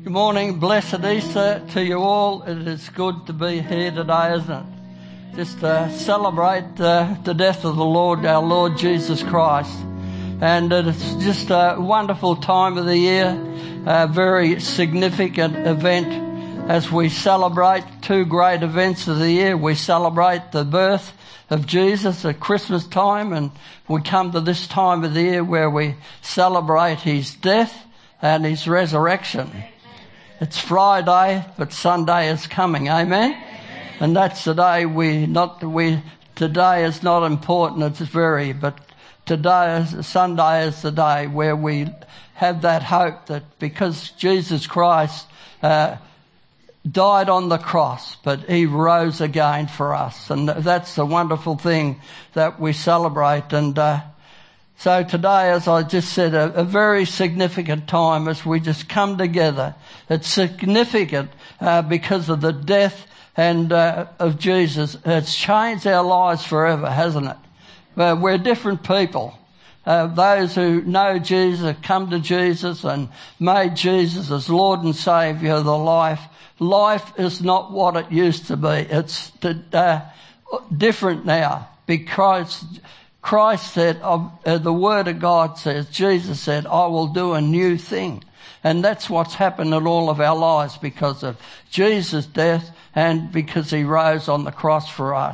Good morning, blessed Easter to you all. It is good to be here today, isn't it? Just to celebrate the death of the Lord, our Lord Jesus Christ. And it's just a wonderful time of the year, a very significant event as we celebrate two great events of the year. We celebrate the birth of Jesus at Christmas time, and we come to this time of the year where we celebrate his death and his resurrection. It's Friday, but Sunday is coming. Amen? And that's the day today is not important, it's but Sunday is the day where we have that hope that because Jesus Christ died on the cross, but he rose again for us. And that's the wonderful thing that we celebrate. And so today, as I just said, a very significant time as we just come together. It's significant because of the death and of Jesus. It's changed our lives forever, hasn't it? We're different people. Those who know Jesus, come to Jesus and made Jesus as Lord and Saviour of their life. Life is not what it used to be. It's different now because Christ said, the Word of God says, Jesus said, I will do a new thing. And that's what's happened in all of our lives because of Jesus' death and because he rose on the cross for us.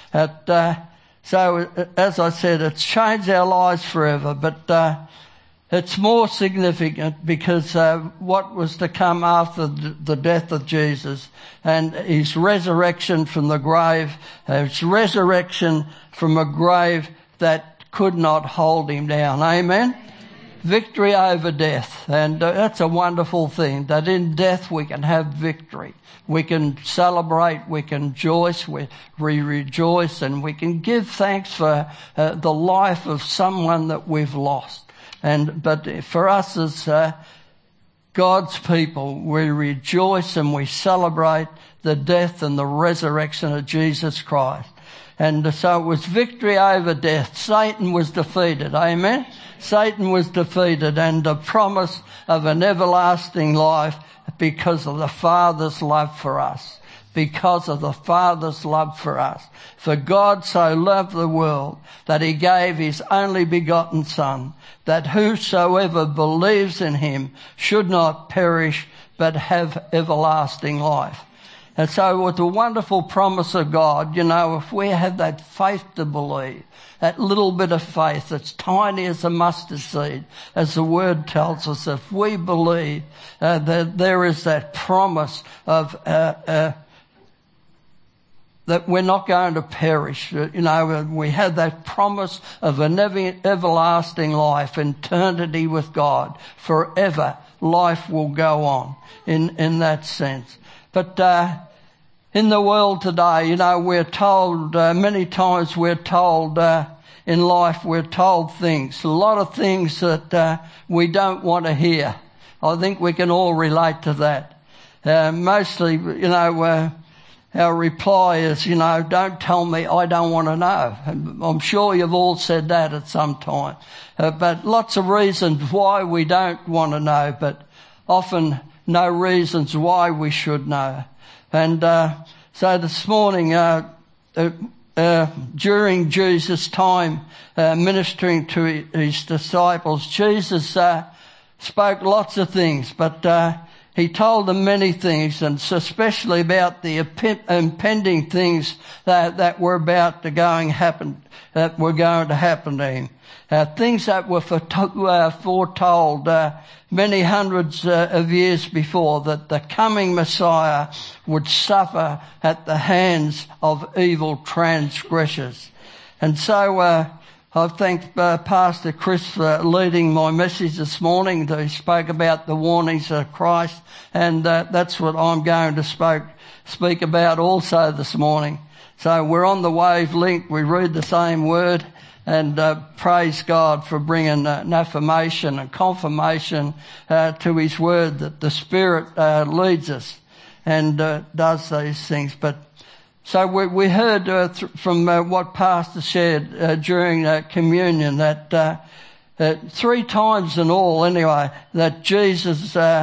So, as I said, it's changed our lives forever, but it's more significant because what was to come after the death of Jesus and his resurrection from the grave, his resurrection from a grave that could not hold him down. Amen? Victory over death. And that's a wonderful thing, that in death we can have victory. We can celebrate, we can rejoice, we rejoice, and we can give thanks for the life of someone that we've lost. But for us as God's people, we rejoice and we celebrate the death and the resurrection of Jesus Christ. And so it was victory over death. Satan was defeated. Amen? Satan was defeated, and the promise of an everlasting life because of the Father's love for us. Because of the Father's love for us. For God so loved the world that he gave his only begotten Son, that whosoever believes in him should not perish but have everlasting life. And so with the wonderful promise of God, if we have that faith to believe, that little bit of faith that's tiny as a mustard seed, as the Word tells us, if we believe that there is that promise of that we're not going to perish. We have that promise of an everlasting life, eternity with God. Forever, life will go on in that sense. But in the world today, we're told, many times we're told in life, we're told things, a lot of things that we don't want to hear. I think we can all relate to that. Mostly, our reply is, don't tell me, I don't want to know. I'm sure you've all said that at some time. But lots of reasons why we don't want to know, but often no reasons why we should know. And so this morning, during Jesus' time ministering to his disciples, Jesus spoke lots of things, but he told them many things, and especially about the impending things that were about to happen to him. Things that were foretold many hundreds of years before, that the coming Messiah would suffer at the hands of evil transgressors. And so I thank Pastor Chris for leading my message this morning. He spoke about the warnings of Christ, and that's what I'm going to speak about also this morning. So we're on the wavelength, we read the same word, and praise God for bringing affirmation and confirmation to his word, that the Spirit leads us and does these things. But so we heard from what Pastor shared during communion that 3 times in all, anyway, that Jesus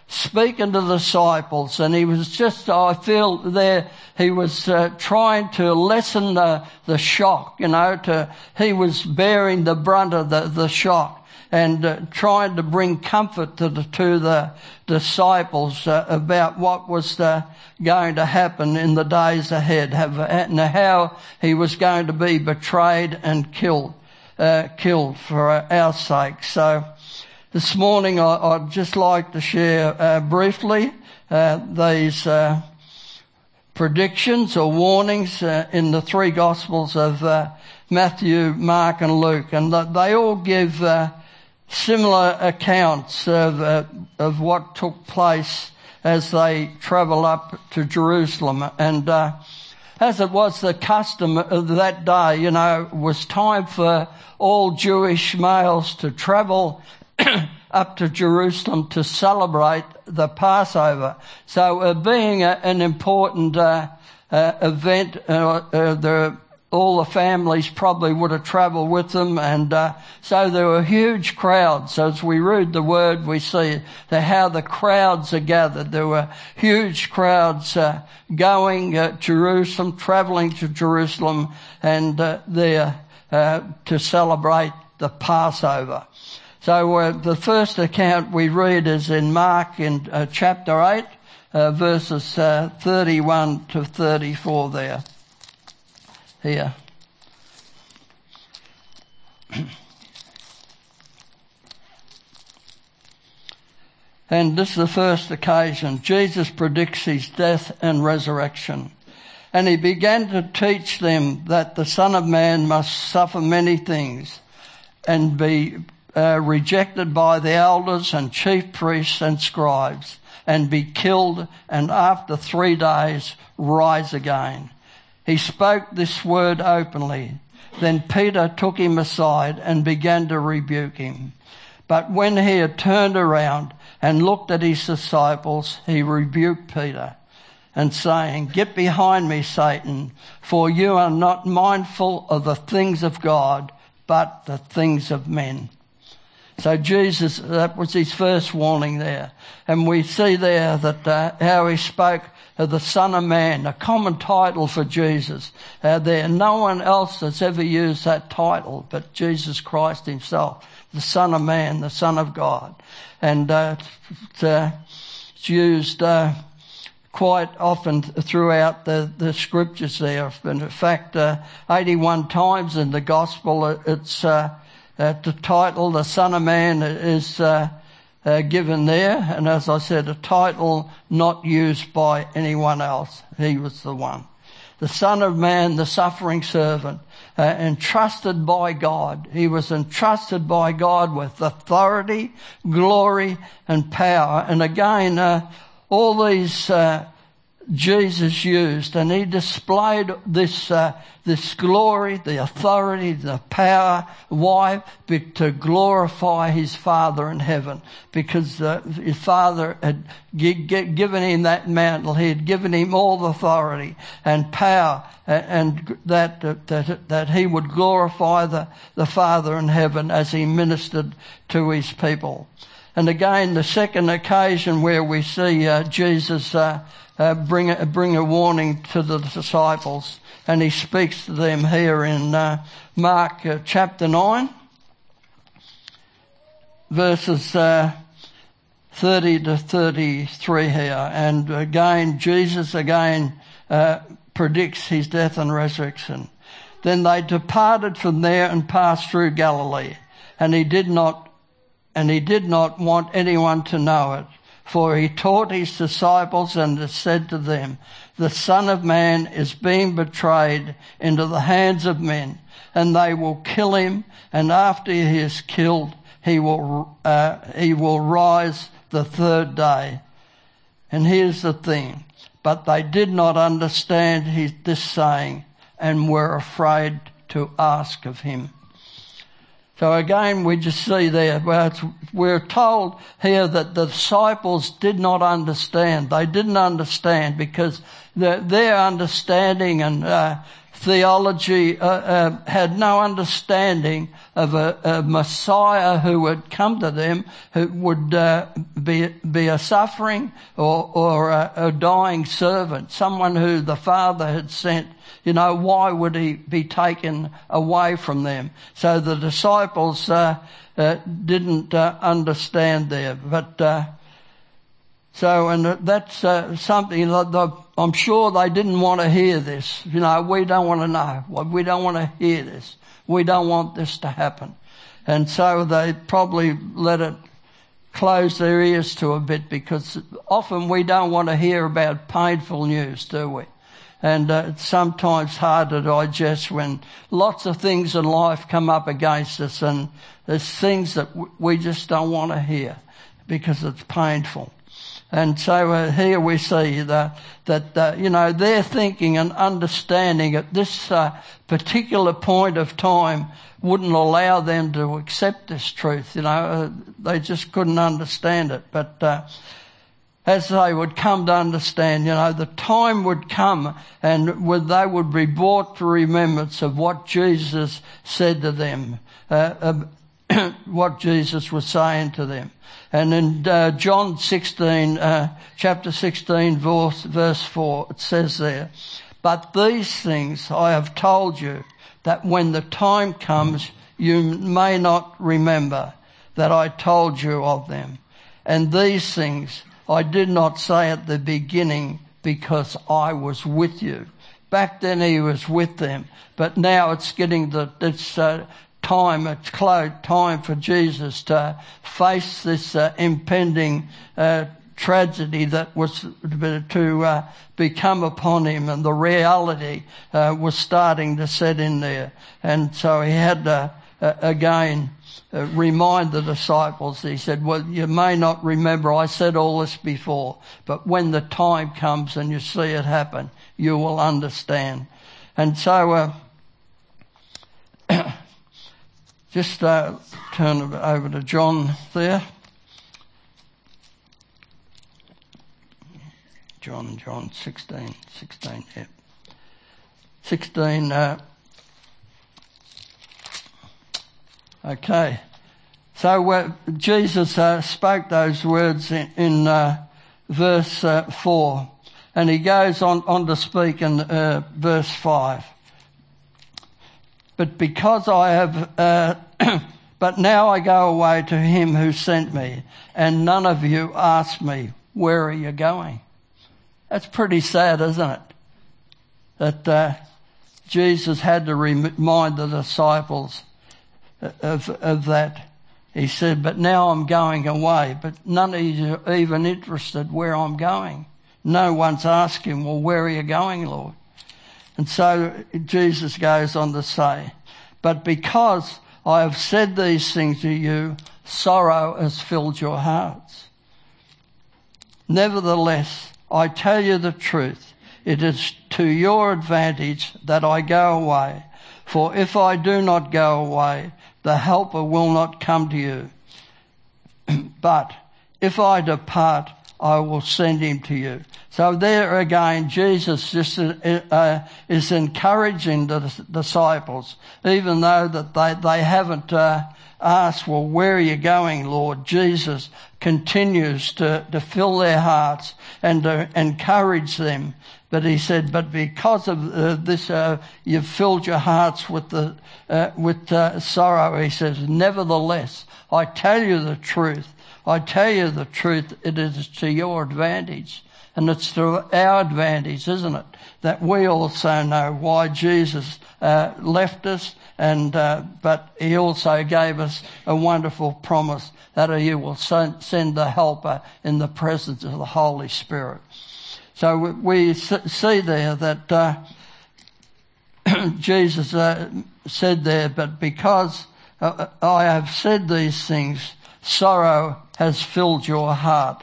speaking to the disciples, and he was just, I feel there, he was trying to lessen the shock, he was bearing the brunt of the shock, and trying to bring comfort to the disciples about what was going to happen in the days ahead, and how he was going to be betrayed and killed for our sake. So this morning I'd just like to share briefly these predictions or warnings in the three Gospels of Matthew, Mark and Luke, and they all give similar accounts of what took place as they travel up to Jerusalem. And as it was the custom of that day, it was time for all Jewish males to travel up to Jerusalem to celebrate the Passover. So being an important event, all the families probably would have travelled with them, and so there were huge crowds. So as we read the word, we see how the crowds are gathered. There were huge crowds going to Jerusalem, travelling to Jerusalem, and there to celebrate the Passover. So the first account we read is in Mark in chapter 8, verses 31 to 34 there. Here. And this is the first occasion. Jesus predicts his death and resurrection. And he began to teach them that the Son of Man must suffer many things and be rejected by the elders and chief priests and scribes, and be killed, and after 3 days rise again. He spoke this word openly. Then Peter took him aside and began to rebuke him. But when he had turned around and looked at his disciples, he rebuked Peter, and saying, "Get behind me, Satan, for you are not mindful of the things of God, but the things of men." So Jesus, that was his first warning there. And we see there that how he spoke of the Son of Man, a common title for Jesus. There, no one else has ever used that title but Jesus Christ himself, the Son of Man, the Son of God. And it's used quite often throughout the scriptures there. In fact, 81 times in the Gospel, it's the title, the Son of Man, is given there, and as I said, a title not used by anyone else. He was the one. The Son of Man, the suffering servant, entrusted by God. He was entrusted by God with authority, glory and power. And again, all these Jesus used, and he displayed this glory, the authority, the power. Why? To glorify his Father in heaven, because his Father had given him that mantle. He had given him all the authority and power, and that he would glorify the Father in heaven as he ministered to his people. And again, the second occasion where we see Jesus bring a warning to the disciples, and he speaks to them here in Mark chapter 9, verses 30 to 33 here. And again, Jesus predicts his death and resurrection. Then they departed from there and passed through Galilee, and he did not want anyone to know it. For he taught his disciples and said to them, "The Son of Man is being betrayed into the hands of men, and they will kill him, and after he is killed, he will rise the third day." And here's the thing. But they did not understand this saying, and were afraid to ask of him. So again, we just see there, we're told here that the disciples did not understand. They didn't understand because their understanding and theology, had no understanding of a Messiah who would come to them, who would be a suffering or a dying servant, someone who the Father had sent. You know, why would he be taken away from them? So the disciples didn't understand there. But and that's something that I'm sure they didn't want to hear this. You know, we don't want to know. We don't want to hear this. We don't want this to happen. And so they probably let it close their ears to a bit, because often we don't want to hear about painful news, do we? And it's sometimes hard to digest when lots of things in life come up against us, and there's things that we just don't want to hear because it's painful. And so here we see that their thinking and understanding at this particular point of time wouldn't allow them to accept this truth. They just couldn't understand it. But as they would come to understand, the time would come and they would be brought to remembrance of what Jesus said to them, what Jesus was saying to them. And in John 16, chapter 16, verse 4, it says there, "But these things I have told you, that when the time comes you may not remember that I told you of them. And these things I did not say at the beginning because I was with you." Back then he was with them, but now it's getting time, it's close time for Jesus to face this impending tragedy that was to become upon him, and the reality was starting to set in there. And so he had to again remind the disciples. He said, "Well, you may not remember, I said all this before, but when the time comes and you see it happen, you will understand." And so just turn it over to John there. John 16, yeah. 16, okay. So Jesus spoke those words in verse 4, and he goes on to speak in verse 5. "But because I have, but now I go away to him who sent me, and none of you ask me, where are you going?" That's pretty sad, isn't it? That Jesus had to remind the disciples of that. He said, "But now I'm going away, but none of you are even interested where I'm going. No one's asking, well, where are you going, Lord?" And so Jesus goes on to say, "But because I have said these things to you, sorrow has filled your hearts. Nevertheless, I tell you the truth, it is to your advantage that I go away. For if I do not go away, the Helper will not come to you. But if I depart, I will send him to you." So there again, Jesus just is encouraging the disciples, even though that they haven't asked, well, where are you going, Lord? Jesus continues to fill their hearts and to encourage them. But he said, but because of this, you've filled your hearts with sorrow. He says, "Nevertheless, I tell you the truth. I tell you the truth, it is to your advantage." And it's to our advantage, isn't it, that we also know why Jesus left us, and but he also gave us a wonderful promise that he will send the Helper in the presence of the Holy Spirit. So we see there that Jesus said there, "But because I have said these things, sorrow has filled your heart."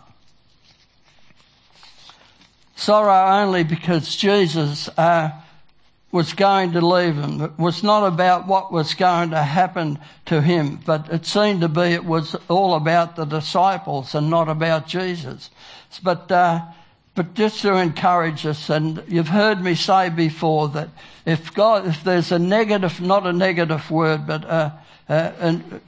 Sorrow only because Jesus was going to leave him. It was not about what was going to happen to him, but it seemed to be it was all about the disciples and not about Jesus. But but just to encourage us, and you've heard me say before that if there's a negative, not a negative word, but and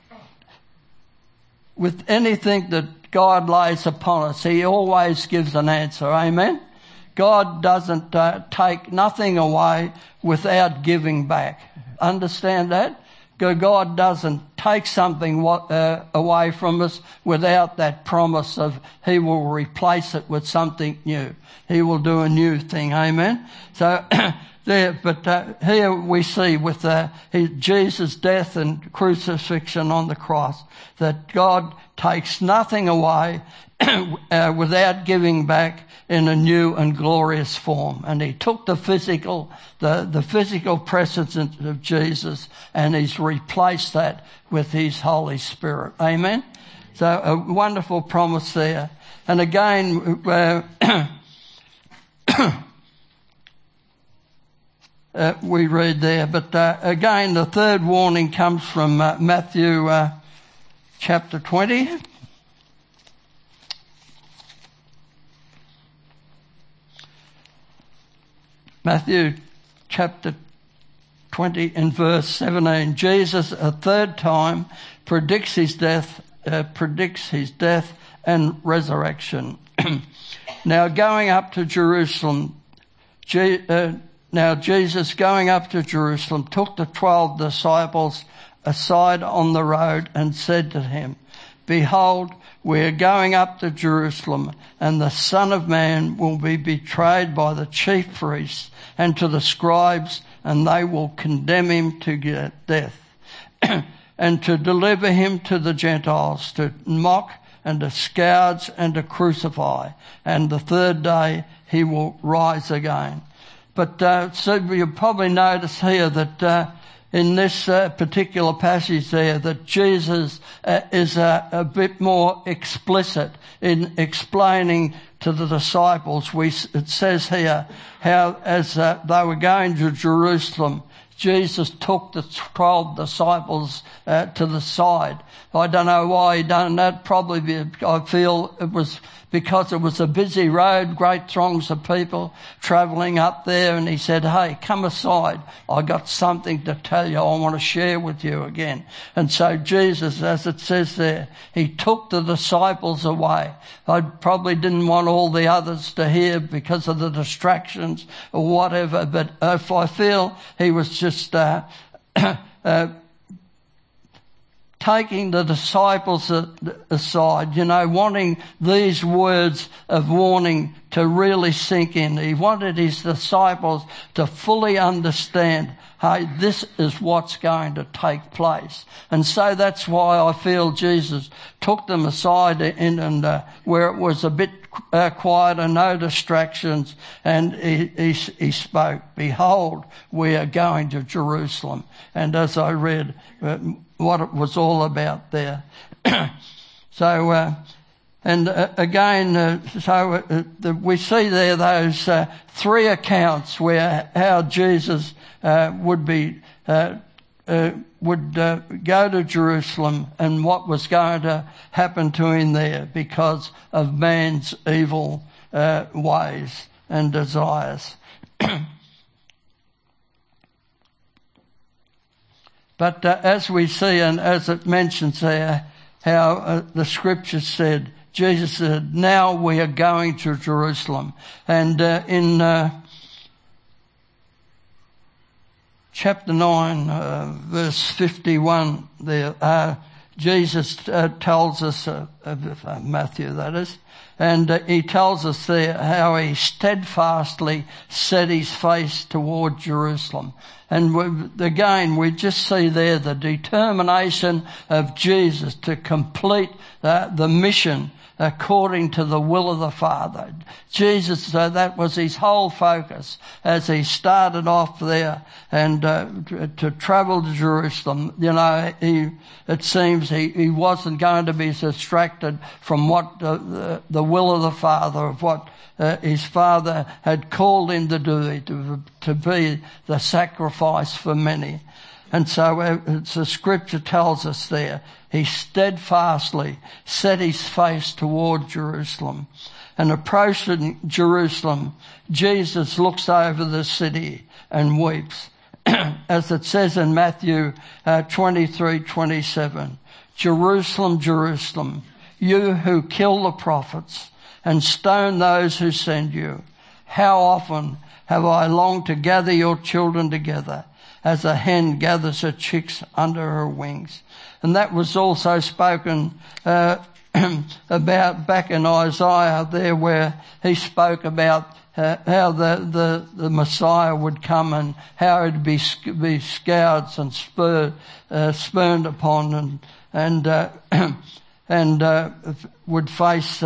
with anything that God lays upon us, He always gives an answer. Amen? God doesn't take nothing away without giving back. Understand that? God doesn't take something away from us without that promise of He will replace it with something new. He will do a new thing. Amen? So here we see with Jesus' death and crucifixion on the cross that God takes nothing away without giving back in a new and glorious form. And He took the physical presence of Jesus, and He's replaced that with His Holy Spirit. Amen? So a wonderful promise there. And again, we read there, but again, the third warning comes from Matthew chapter 20. Matthew chapter 20 and verse 17. Jesus a third time predicts his death and resurrection. Now going up to Jerusalem, Jesus going up to Jerusalem took the 12 disciples aside on the road and said to him, "Behold, we are going up to Jerusalem, and the Son of Man will be betrayed by the chief priests and to the scribes, and they will condemn him to death, and to deliver him to the Gentiles, to mock and to scourge and to crucify, and the third day he will rise again." But so you'll probably notice here that in this particular passage there that Jesus is a bit more explicit in explaining to the disciples. It says here how as they were going to Jerusalem, Jesus took the 12 disciples to the side. I don't know why he done that. Probably I feel it was because it was a busy road, great throngs of people travelling up there, and he said, "Hey, come aside. I got something to tell you. I want to share with you again." And so Jesus, as it says there, he took the disciples away. I probably didn't want all the others to hear because of the distractions or whatever, but if I feel he was just taking the disciples aside, wanting these words of warning to really sink in. He wanted his disciples to fully understand, hey, this is what's going to take place. And so that's why I feel Jesus took them aside and where it was a bit quieter, no distractions, and he spoke, "Behold, we are going to Jerusalem." And as I read what it was all about there. So, we see there those three accounts where how Jesus would go to Jerusalem and what was going to happen to him there because of man's evil ways and desires. But as we see, and as it mentions there, how the scripture said, Jesus said, "Now we are going to Jerusalem." And in chapter 9, verse 51, there, Jesus tells us, Matthew that is, and he tells us there how he steadfastly set his face toward Jerusalem. And again, we just see there the determination of Jesus to complete the mission according to the will of the Father. Jesus, that was his whole focus as he started off there and to travel to Jerusalem. It seems he wasn't going to be distracted from what the will of the Father, of what his Father had called him to do, to be the sacrifice for many. And so the scripture tells us there, he steadfastly set his face toward Jerusalem. And approaching Jerusalem, Jesus looks over the city and weeps. As it says in Matthew 23:27, Jerusalem, Jerusalem, you who kill the prophets and stone those who send you, how often have I longed to gather your children together as a hen gathers her chicks under her wings. And that was also spoken about back in Isaiah there, where he spoke about how the Messiah would come and how it'd be scoured and spurned upon and would face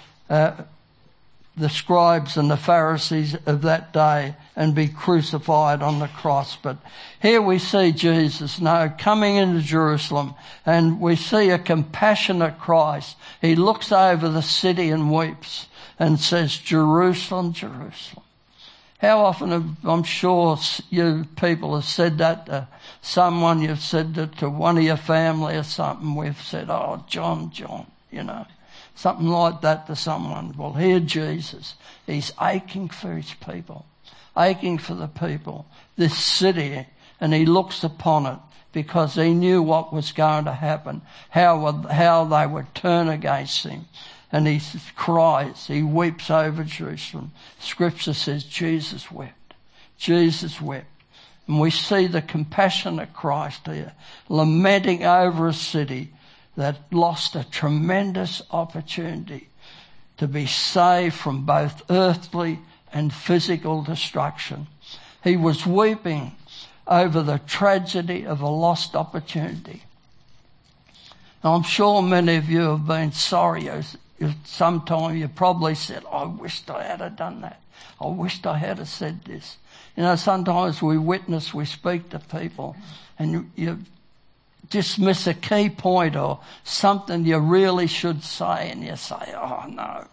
the scribes and the Pharisees of that day and be crucified on the cross. But here we see Jesus now coming into Jerusalem, and we see a compassionate Christ. He looks over the city and weeps and says, Jerusalem, Jerusalem. How often I'm sure you people have said that to someone, you've said it to one of your family or something. We've said, oh, John, you know. Something like that to someone. Well, here Jesus, he's aching for his people, aching for the people, this city, and he looks upon it because he knew what was going to happen, how they would turn against him. And he cries, he weeps over Jerusalem. Scripture says Jesus wept. Jesus wept. And we see the compassionate Christ here, lamenting over a city that lost a tremendous opportunity to be saved from both earthly and physical destruction. He was weeping over the tragedy of a lost opportunity. Now, I'm sure many of you have been sorry. Sometime you probably said, I wished I had done that. I wished I had said this. You know, sometimes we witness, we speak to people, and you just miss a key point or something you really should say, and you say, oh, no.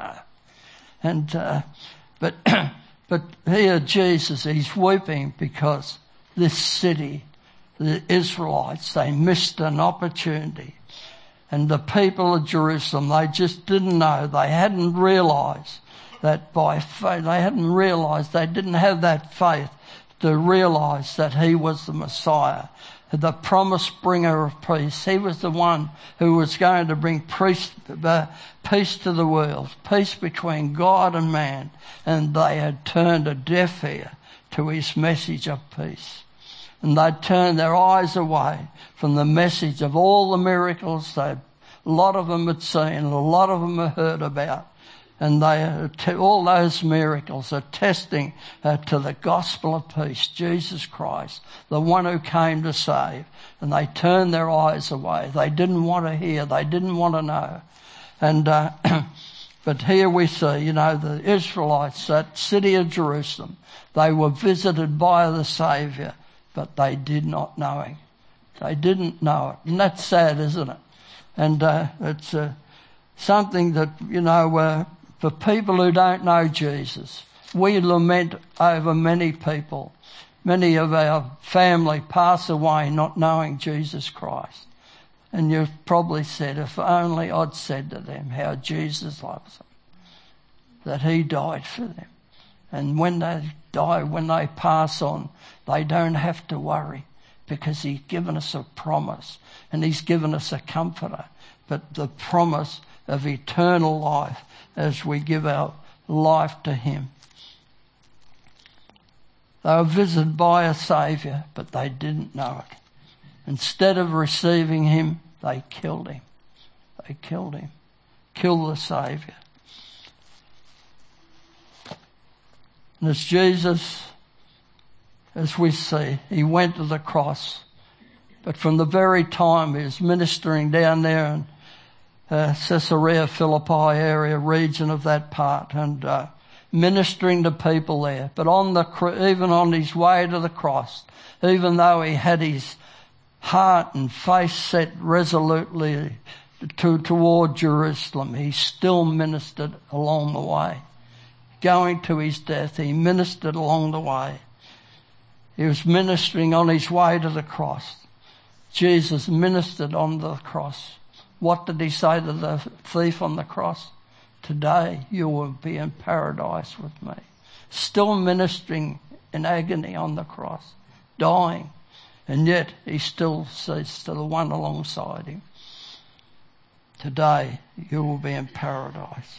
And, but here Jesus, he's weeping because this city, the Israelites, they missed an opportunity. And the people of Jerusalem, they just didn't know. They hadn't realised that by faith, they didn't have that faith to realise that he was the Messiah, the promise bringer of peace. He was the one who was going to bring peace to the world, peace between God and man. And they had turned a deaf ear to his message of peace. And they'd turned their eyes away from the message of all the miracles a lot of them had seen, a lot of them had heard about. And all those miracles are attesting to the gospel of peace, Jesus Christ, the one who came to save. And they turned their eyes away. They didn't want to hear. They didn't want to know. And but here we see, you know, the Israelites, that city of Jerusalem, they were visited by the Saviour, but they did not know him. They didn't know it. And that's sad, isn't it? And it's something that, you know, for people who don't know Jesus, we lament over many people. Many of our family pass away not knowing Jesus Christ. And you've probably said, if only I'd said to them how Jesus loves them, that he died for them. And when they die, when they pass on, they don't have to worry because he's given us a promise and he's given us a comforter, but the promise of eternal life as we give our life to him. They were visited by a Saviour, but they didn't know it. Instead of receiving him, they killed him. They killed him. Killed the Saviour. And as Jesus, as we see, he went to the cross. But from the very time he was ministering down there in Caesarea Philippi area, region of that part, and ministering to people there. But even on his way to the cross, even though he had his heart and face set resolutely toward Jerusalem, he still ministered along the way. Going to his death, he ministered along the way. He was ministering on his way to the cross. Jesus ministered on the cross. What did he say to the thief on the cross? today you will be in paradise with me. Still ministering in agony on the cross, dying, and yet he still says to the one alongside him, today you will be in paradise.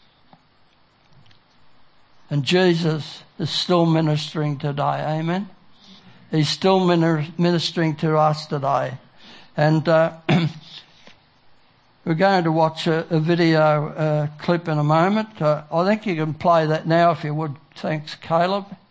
And Jesus is still ministering today, amen? He's still ministering to us today. And we're going to watch a video clip in a moment. I think you can play that now if you would. Thanks, Caleb.